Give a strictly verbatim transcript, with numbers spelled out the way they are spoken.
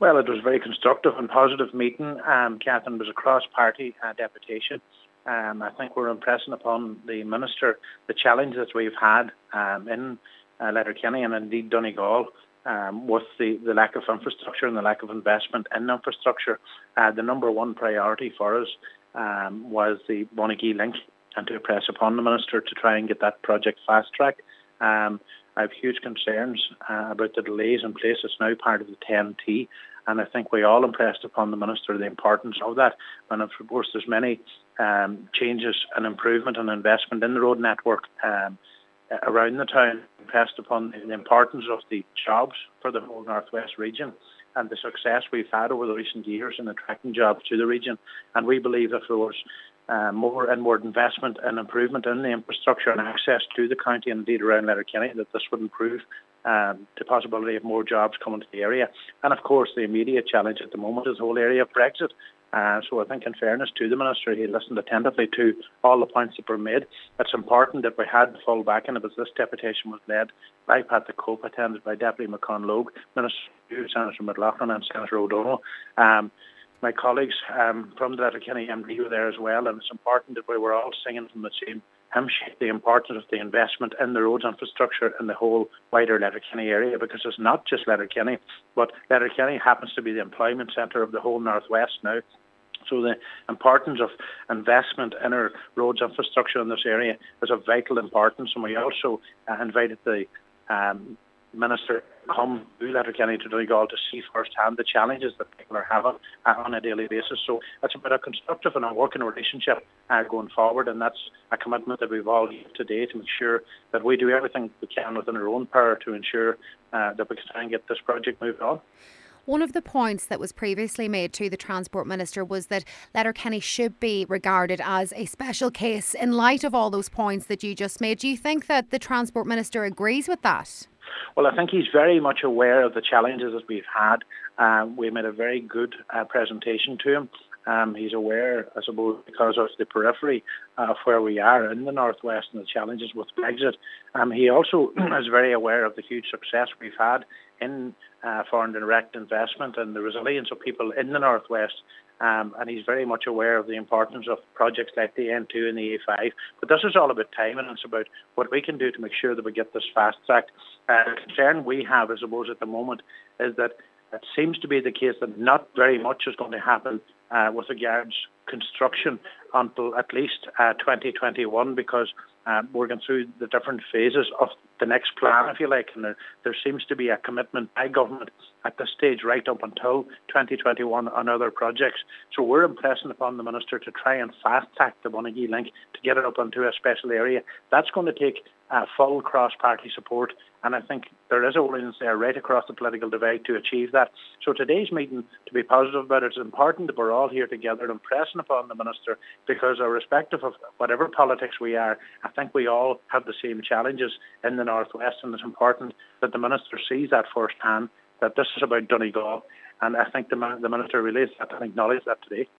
Well, it was a very constructive and positive meeting. Um, Catherine, was a cross-party uh, deputation. Um, I think we're impressing upon the Minister the challenge that we've had um, in uh, Letterkenny and indeed Donegal um, with the, the lack of infrastructure and the lack of investment in infrastructure. Uh, the number one priority for us um, was the Monagea link, and to press upon the Minister to try and get that project fast-tracked. Um, I have huge concerns uh, about the delays in place. It's now part of the ten T, and I think we all impressed upon the Minister the importance of that. And of course, there's many um, changes and improvement and investment in the road network um, around the town, impressed upon the importance of the jobs for the whole Northwest region and the success we've had over the recent years in attracting jobs to the region. And we believe that there was Uh, more inward investment and improvement in the infrastructure and access to the county and indeed around Letterkenny, that this would improve um, the possibility of more jobs coming to the area. And of course, the immediate challenge at the moment is the whole area of Brexit. Uh, so I think, in fairness to the Minister, he listened attentively to all the points that were made. It's important that we had the full backing of it. This deputation was led by Pat the Cope, attended by Deputy McConlogue, Minister Senator McLaughlin and Senator O'Donnell. Um, My colleagues um, from the Letterkenny M D were there as well, and it's important that we were all singing from the same hymn sheet, the importance of the investment in the roads infrastructure in the whole wider Letterkenny area, because it's not just Letterkenny, but Letterkenny happens to be the employment centre of the whole Northwest now. So the importance of investment in our roads infrastructure in this area is of vital importance, and we also uh, invited the um, Minister come to Letterkenny to Donegal to see firsthand the challenges that people are having uh, on a daily basis. So it's about a constructive and a working relationship uh, going forward, and that's a commitment that we've all used today to make sure that we do everything we can within our own power to ensure uh, that we can try and get this project moved on. One of the points that was previously made to the Transport Minister was that Letterkenny should be regarded as a special case in light of all those points that you just made. Do you think that the Transport Minister agrees with that? Well, I think he's very much aware of the challenges that we've had. Um, we made a very good uh, presentation to him. Um, he's aware, I suppose, because of the periphery of where we are in the Northwest and the challenges with Brexit. Um, he also is very aware of the huge success we've had in uh, foreign direct investment and the resilience of people in the Northwest. Um, and he's very much aware of the importance of projects like the N two and the A five. But this is all about timing, and it's about what we can do to make sure that we get this fast-tracked. Uh, the concern we have, I suppose, at the moment is that it seems to be the case that not very much is going to happen uh, with regards construction until at least uh, twenty twenty-one, because uh, we're going through the different phases of the next plan, if you like, and there, there seems to be a commitment by government at this stage right up until twenty twenty-one on other projects. So we're impressing upon the Minister to try and fast-track the Monagea link to get it up into a special area. That's going to take uh, full cross-party support, and I think there is a willingness there right across the political divide to achieve that. So today's meeting, to be positive about it, it's important that we're all here together and pressing upon the Minister, because irrespective of whatever politics we are, I think we all have the same challenges in the Northwest, and it's important that the Minister sees that firsthand, that this is about Donegal, and I think the, the Minister relays that and acknowledges that today.